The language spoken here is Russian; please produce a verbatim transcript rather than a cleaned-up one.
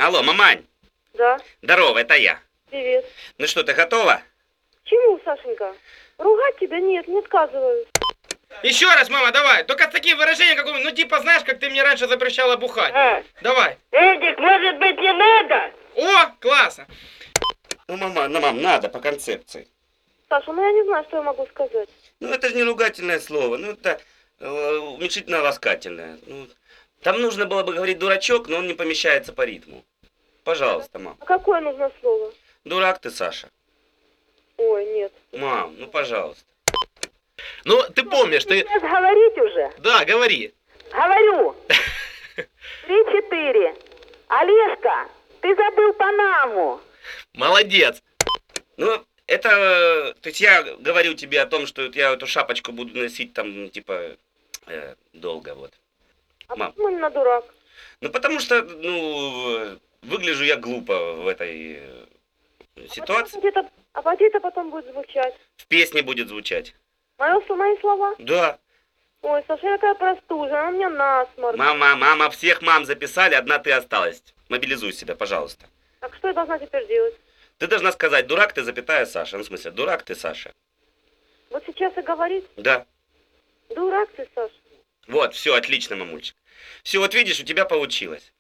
Алло, мамань. Да. Здорово, это я. Привет. Ну что, ты готова? Чему, Сашенька? Ругать тебя нет, не отказываюсь. Еще раз, мама, давай. Только с таким выражением, как, ну типа, знаешь, как ты мне раньше запрещала бухать. А. Давай. Эдик, может быть, не надо? О, классно. Ну, мама, ну, мам, надо по концепции. Саша, ну я не знаю, что я могу сказать. Ну, это же не ругательное слово. Ну, это э, уменьшительно-ласкательное. Ну, там нужно было бы говорить дурачок, но он не помещается по ритму. Пожалуйста, мам. А какое нужно слово? Дурак ты, Саша. Ой, нет. Мам, ну, пожалуйста. Ну, ты помнишь, ты... Сейчас говорить уже? Да, говори. Говорю. Три-четыре. Олежка, ты забыл Панаму. Молодец. Ну, это... То есть я говорю тебе о том, что я эту шапочку буду носить там, типа, э, долго, вот. А Мам. почему именно дурак? Ну, потому что, ну, выгляжу я глупо в этой э, ситуации. А где-то, а где-то потом будет звучать. В песне будет звучать. Мои, мои слова? Да. Ой, Саша, я такая простужена, у меня насморк. Мама, мама, всех мам записали, одна ты осталась. Мобилизуй себя, пожалуйста. Так что я должна теперь делать? Ты должна сказать, дурак ты, запятая, Саша. Ну, в смысле, дурак ты, Саша. Вот сейчас и говорить? Да. Дурак ты, Саша. Вот, все, отлично, мамульчик. Все, вот видишь, у тебя получилось.